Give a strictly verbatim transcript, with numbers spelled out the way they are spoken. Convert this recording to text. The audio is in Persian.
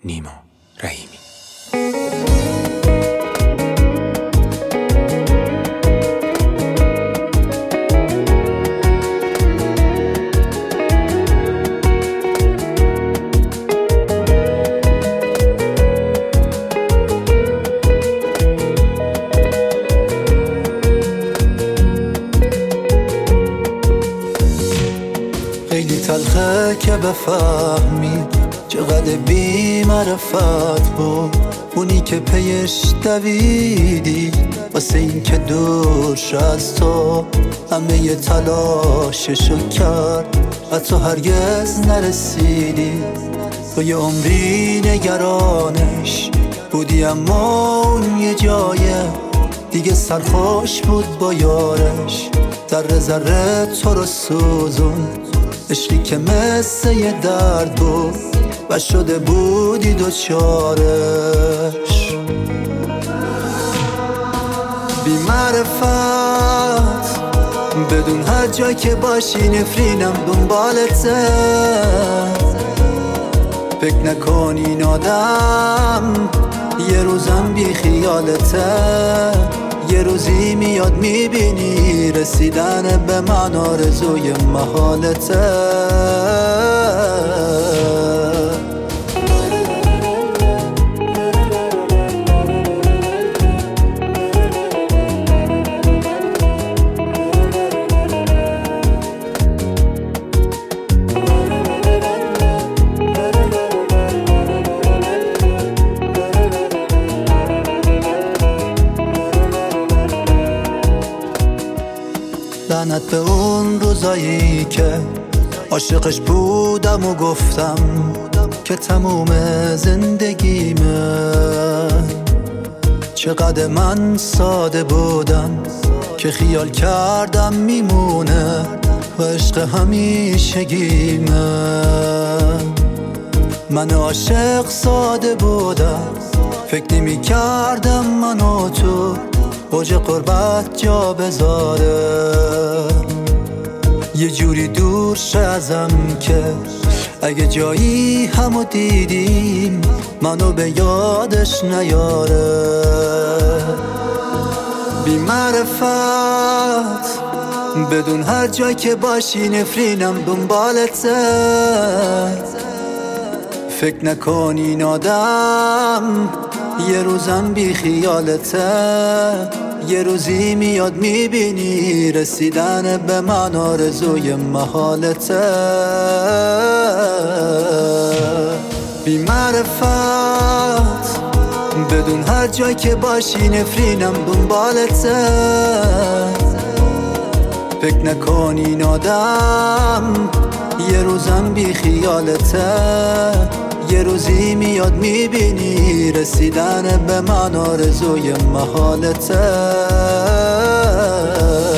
نیما رحیمی. خیلی تلخه که بفهمی چقدر بی معرفت بود اونی که پیش دویدی واسه این که دورش از تو همه ی تلاششو کرد و تو هرگز نرسیدی. تو یه عمری نگرانش بودی اما اون یه جایه دیگه سرخوش بود با یارش. ذره ذره تو رو سوزون عشقی که مثل یه درد بود و شده بودی دوچارش. بی معرفت بدون هر جای که باشی نفرینم دنبالته. فکر نکن این آدم یه روزم بی خیالته. یه روزی میاد میبینی رسیدن به من آرزوی محالته. لعنت به اون روزایی که عاشقش بودم و گفتم که تموم زندگیمه. چقدر من ساده بودم که خیال کردم میمونه و عشق همیشگیمه. من عاشق ساده بودم فکر نمی کردم من و تو اوج قربت جا بذاره. یه جوری دور ازم که اگه جایی همو دیدیم منو به یادش نیاره. بی معرفت بدون هر جایی که باشی نفرینم دنبالته. فکر نکن این آدم یه روزم بی خیالته. یه روزی میاد میبینی رسیدن به من آرزوی محالته. بی معرفت بدون هر جایی که باشی نفرینم دنبالته. فکر نکن این آدم یه روزم بی خیالته. یه روزی میاد میبینی رسیدن به من آرزوی محالته.